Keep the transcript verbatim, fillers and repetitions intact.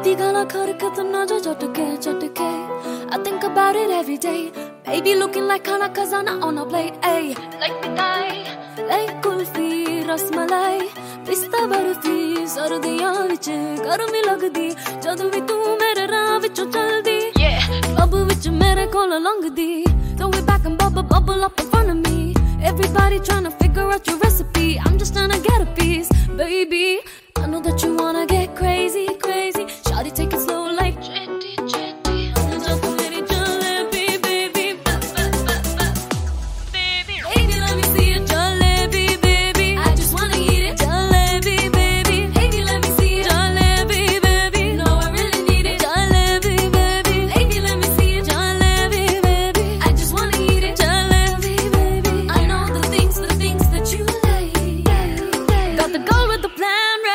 दी गला खर कितना जो झटके झटके I think about it every day. Baby looking like khana khazana on a plate. Ay, like mithai, like kulfi, rasmalai, pista barfi, sardiyan vich garmi lagdi. Jadu vi tu mere raah vichon chaldi. Yeah, club vich mere kol langdi. Throw it back and bubble bubble up in front of me. Everybody tryna figure out your recipe. I'm just tryna get a piece, baby. I know that you wanna get crazy, crazy. Shawty, take it slow like chitty, chitty. Just a little jalebi, baby. Ba, ba, ba, ba. Baby, baby, let me see your jalebi, baby. I just wanna eat it, jalebi, baby. Baby, let me see your jalebi, baby. No, I really need it, jalebi, baby. Baby, let me see your jalebi, baby. I just wanna eat it, jalebi, baby. I know the things, the things that you like. Got the girl with the plan.